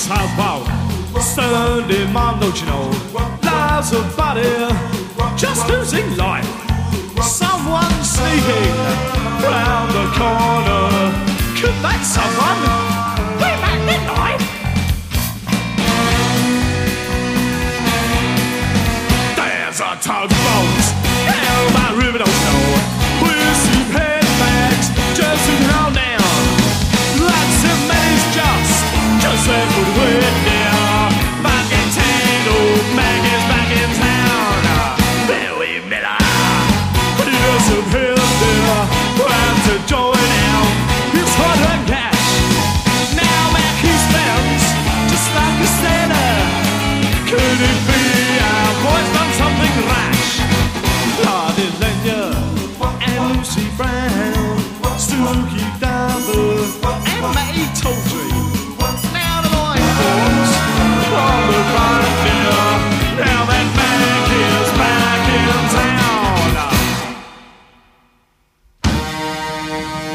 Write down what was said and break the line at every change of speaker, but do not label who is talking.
southbound. Sunday mom, don't you know? Lies a body, just losing life. Someone sneaking round the corner. Could that someone be back midnight? There's a tugboat down by river, don't you know? We'll see bags just in hell down. Lots of money's just that good word now. Back in town, old Mac is back in town. There we met her. Put it us up here there. Time to join now. It's hard and cash. Now Mac he spends just like a sailor. Could it be our boy's done something rash? Lottie Lenya and Lucy Brown, Stooky Dabber and May Toltree. Now the line forms from the right there. Now that Mac is back in town.